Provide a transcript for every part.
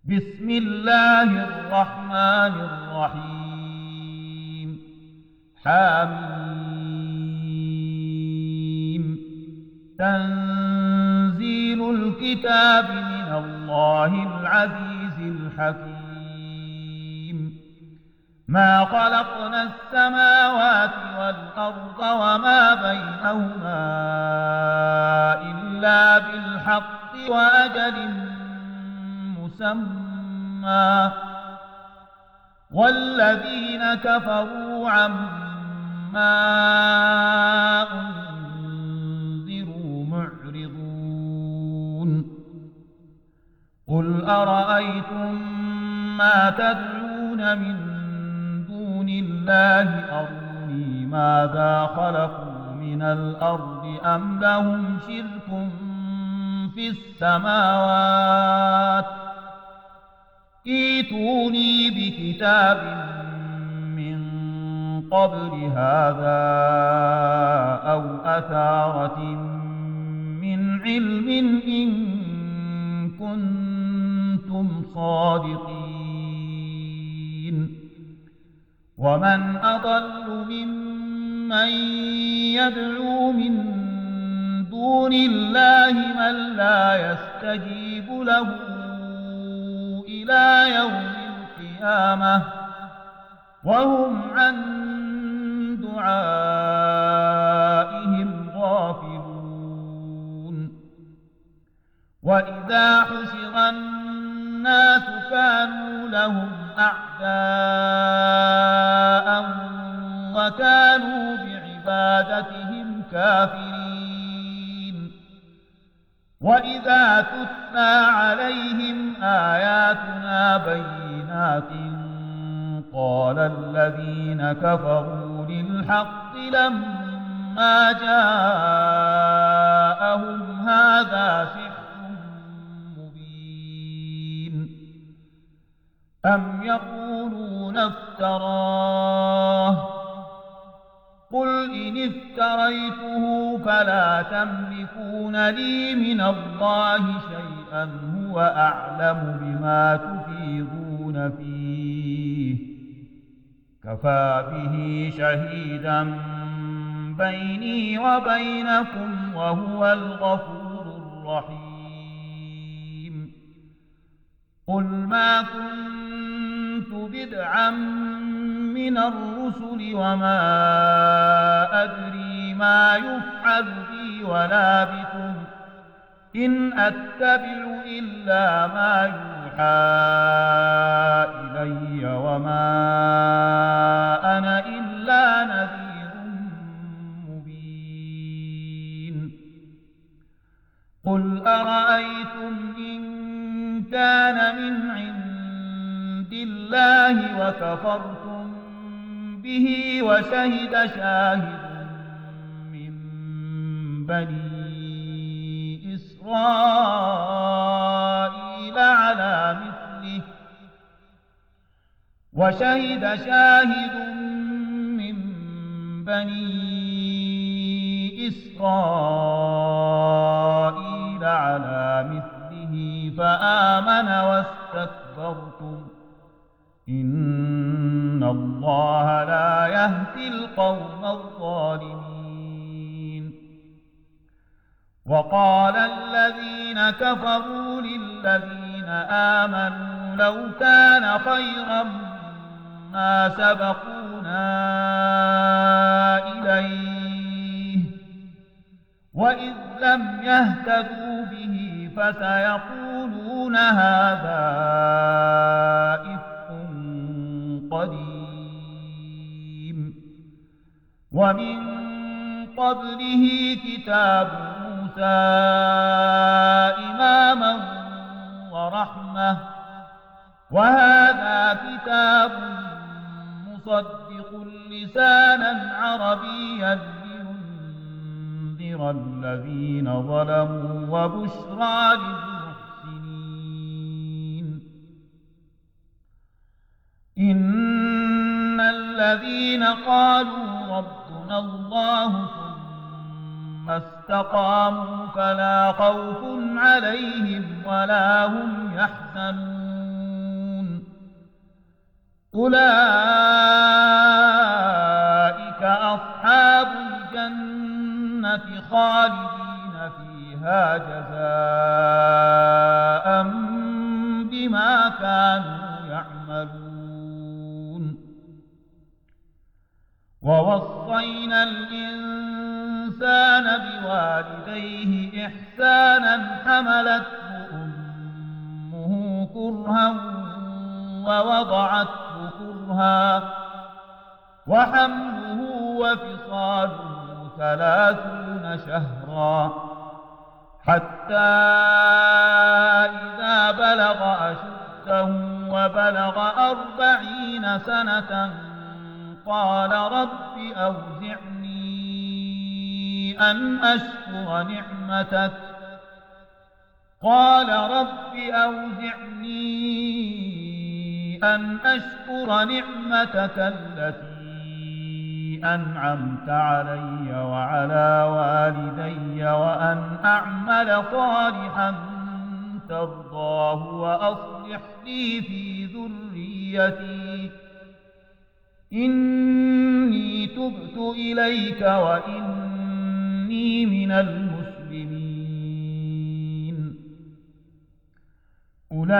بسم الله الرحمن الرحيم حميم تنزيل الكتاب من الله العزيز الحكيم ما خلقنا السماوات والأرض وما بينهما إلا بالحق وأجل مسمى والذين كفروا عما أنذروا معرضون قل أرأيتم ما تدعون من دون الله أروني ماذا خلقوا من الأرض أم لهم شرك في السماوات ائتوني بكتاب من قبل هذا أو أثارة من علم إن كنتم صادقين ومن أضل ممن يدعو من دون الله من لا يستجيب له إلى يوم القيامة وهم عن دعائهم غافلون وإذا حشر الناس كانوا لهم أعداء وكانوا بعبادتهم كافرين وإذا تتلى عليهم آياتنا بينات قال الذين كفروا للحق لما جاءهم هذا سحر مبين أم يقولون افتراه قل إن افتريته فلا تملكون لي من الله شيئا هو أعلم بما تفيضون فيه كفى به شهيدا بيني وبينكم وهو الغفور الرحيم قل ما كنت بدعا من الرسل وما أدري ما يفعل بي ولا بكم إن أتبع إلا ما يوحى إلي وما أنا إلا نذير مبين قل أرأيتم إن كان من عند الله وكفرتم به وشهد شاهد من بني إسرائيل على مثله فآمن واستكبرتم إن الله لا يهدي القوم الظالمين وقال الذين كفروا للذين آمنوا لو كان خيرا ما سبقونا إليه وإذ لم يهتدوا به فسيقولون هذا إفك قديم ومن قبله كتاب موسى إماما ورحمة وهذا كتاب مصدق لسانا عربيا لينذر الذين ظلموا وبشرى للمحسنين إن الذين قالوا ربنا الله ثم استقاموا فلا خوف عليهم ولا هم يحزنون أولئك أصحاب الجنة خالدين فيها جزاء بما كانوا يعملون ووصينا الإنسان بوالديه إحسانا حملته أمه كرها ووضعته كرها وحمله وفصاله 30 شهرا حتى إذا بلغ أشده وبلغ 40 سنة قال رب أوزعني أن أشكر نعمتك التي أنعمت علي وعلى والدي وأن أعمل صالحا ترضاه وأصلح لي في ذريتي إني تبت إليك وإني من المسلمين أولئك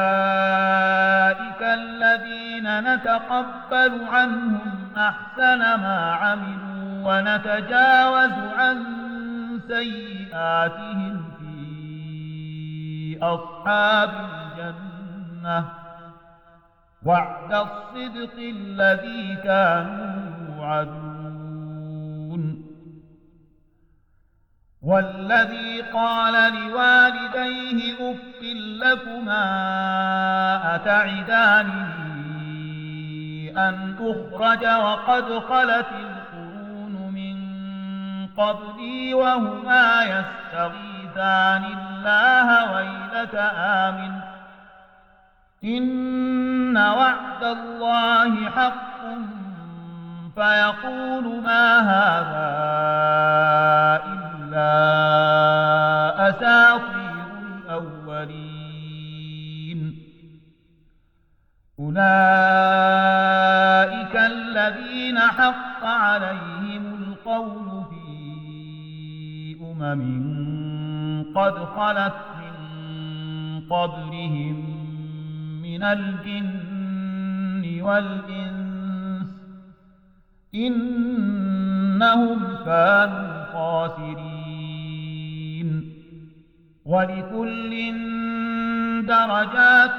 الذين نتقبل عنهم أحسن ما عملوا ونتجاوز عن سيئاتهم في أصحاب الجنة وعد الصدق الذي كانوا يوعدون والذي قال لوالديه أف لكما أتعدانني أن أخرج وقد خلت القرون من قبلي وهما يستغيثان الله ويلك آمن إن وعد الله حق فيقول ما هذا إلا أساطير الأولين أولئك الذين حق عليهم القول في قد خلت من قبلهم من الجن والإنس إنهم كانوا خاسرين ولكل درجات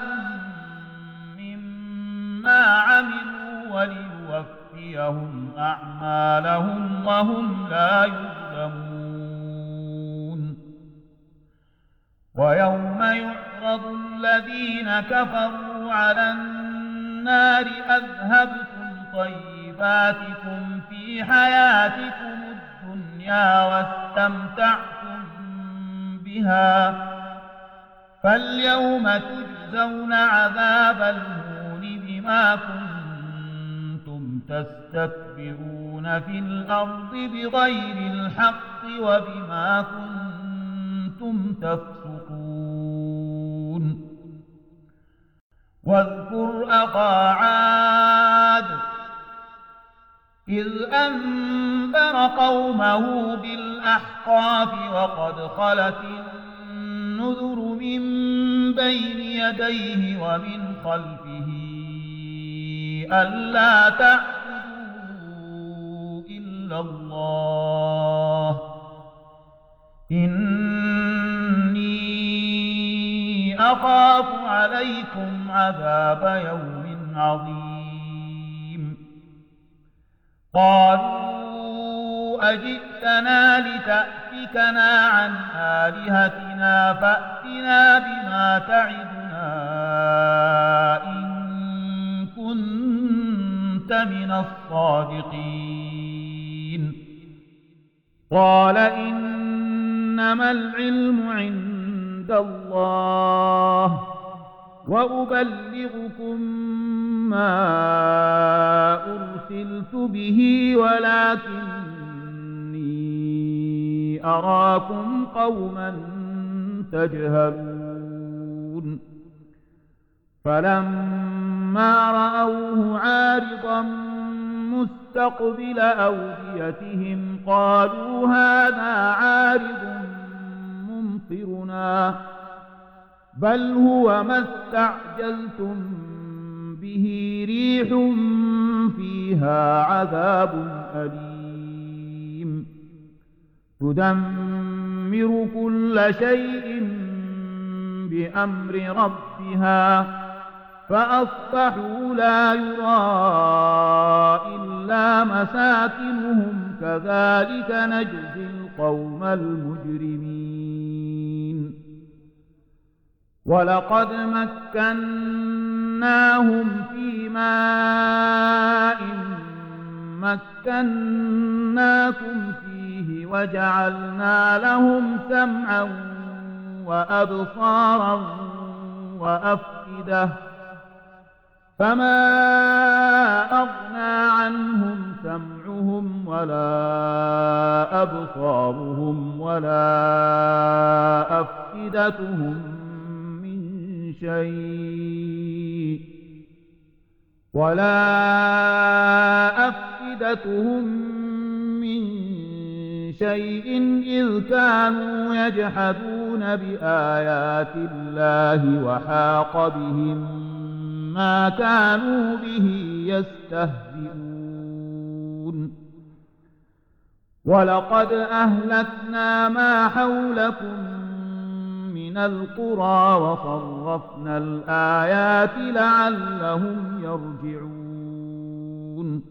مما عملوا وليوفيهم أعمالهم وهم لا يظلمون ويوم يعرض الذين كفروا على النار أذهبتم طيباتكم في حياتكم الدنيا واستمتعتم بها فاليوم تجزون عذاب الهون بما كنتم تستكبرون في الأرض بغير الحق وبما كنتم تفسقون واذكر أخا عاد إذ أنذر قومه بالأحقاف وقد خلت النذر من بين يديه ومن خلفه ألا تعبدوا إلا الله إني أخاف عليكم عذاب يوم عظيم قالوا أجئتنا لتأفكنا عن آلهتنا فأتنا بما تعدنا إن كنت من الصادقين قال إنما العلم عند الله وأبلغكم ما أرسلت به ولكني أراكم قوما تجهلون فلما فلما رأوه عارضا مستقبل أوديتهم قالوا هذا عارض ممطرنا بل هو ما استعجلتم به ريح فيها عذاب أليم تدمر كل شيء بأمر ربها فأصبحوا لا يرى إلا مساكنهم كذلك نجزي القوم المجرمين ولقد مكناهم في ماء مكناكم فيه وجعلنا لهم سمعا وأبصارا وأفئدة فما أغنى عنهم سمعهم ولا أبصارهم ولا أفئدتهم من شيء إذ كانوا يجحدون بآيات الله وحاق بهم ما كانوا به يستهزئون ولقد أهلكنا ما حولكم من القرى وصرفنا الآيات لعلهم يرجعون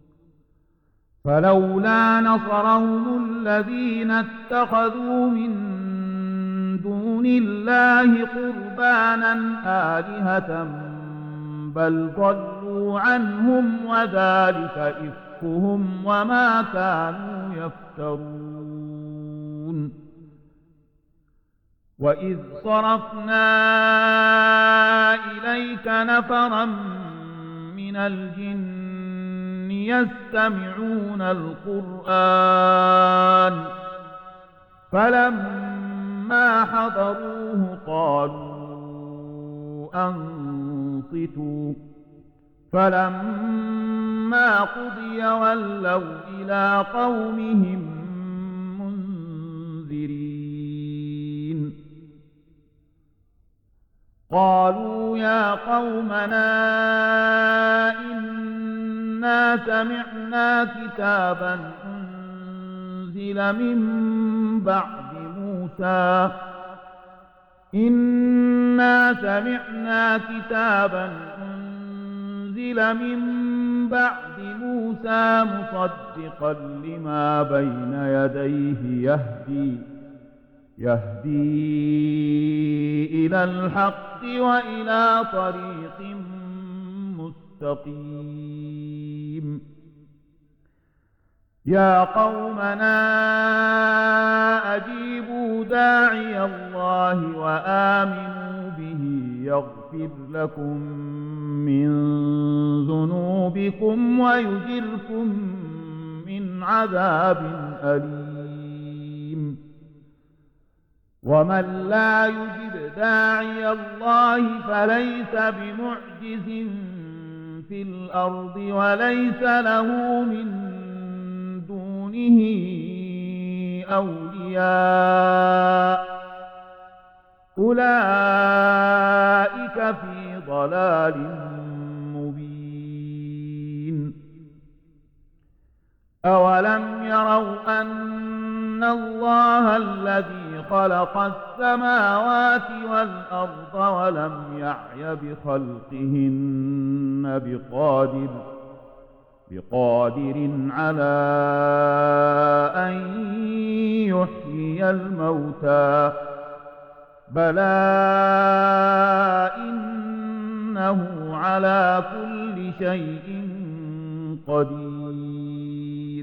فلولا نصرهم الذين اتخذوا من دون الله قربانا آلهة بل ضلوا عنهم وذلك إفكهم وما كانوا يفترون وإذ صرفنا إليك نفرا من الجن يستمعون القرآن فلما حضروه قالوا أنصتوا فلما قضي ولوا إلى قومهم منذرين قالوا يا قومنا إنا سمعنا كتابا أنزل من بعد موسى مصدقا لما بين يديه يهدي إلى الحق وإلى طريق مستقيم يا قومنا أجيبوا داعي الله وآمنوا به يغفر لكم من ذنوبكم ويجركم من عذاب أليم ومن لا يجب داعي الله فليس بمعجز في الأرض وليس له من دونه أولياء أولئك في ضلال مبين أولم يروا أن الله الذي خلق السماوات والأرض ولم يعي بخلقهن بقادر على أن يحيي الموتى بلى إنه على كل شيء قدير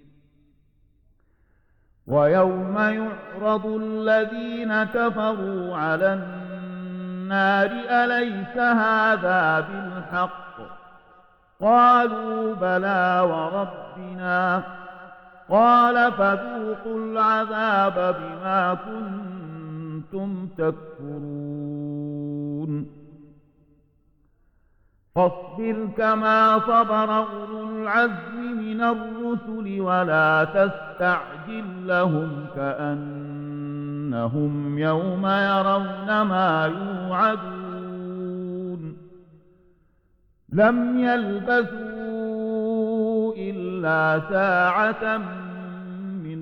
ويوم يعرض الذين كفروا على النار أليس هذا بالحق قالوا بلى وربنا قال فذوقوا العذاب بما كنتم تكفرون فاصبر كما صبر أولو العزم من الرسل ولا تستعجل لهم كأنهم يوم يرون ما يوعدون لم يلبثوا إلا ساعة من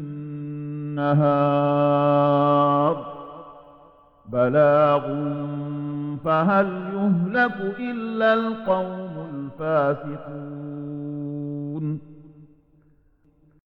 نهار بلاغ فهل يهلك إلا القوم الفاسقون